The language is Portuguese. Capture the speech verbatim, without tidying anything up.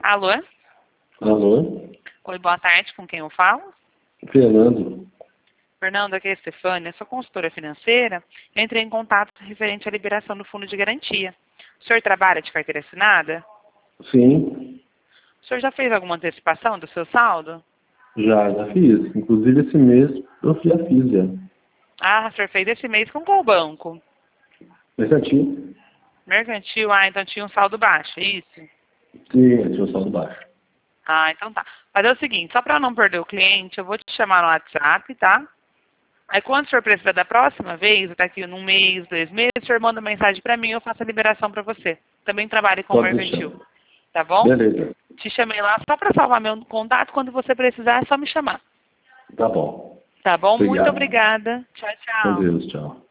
Alô? Alô? Oi, boa tarde, com quem eu falo? Fernando. Fernando, aqui é a Stefânia, sou consultora financeira. Eu entrei em contato referente à liberação do fundo de garantia. O senhor trabalha de carteira assinada? Sim, O senhor já fez alguma antecipação do seu saldo? já, já fiz. Inclusive esse mês eu já fiz já. Ah, o senhor fez esse mês com qual banco? Mercantil? Mercantil, ah, então tinha um saldo baixo, é isso? Sim, eu tinha o saldo baixo. Ah, então tá. Mas é o seguinte, só para não perder o cliente, eu vou te chamar no WhatsApp, tá? Aí quando o senhor precisar da próxima vez, daqui num mês, dois meses, o senhor manda mensagem para mim e eu faço a liberação para você. Também trabalho com Pode deixar. mercantil, tá bom? Beleza. Te chamei lá só para salvar meu contato, quando você precisar é só me chamar. Tá bom. Tá bom? Muito Obrigado. obrigada. Tchau, Com tchau. Deus, tchau.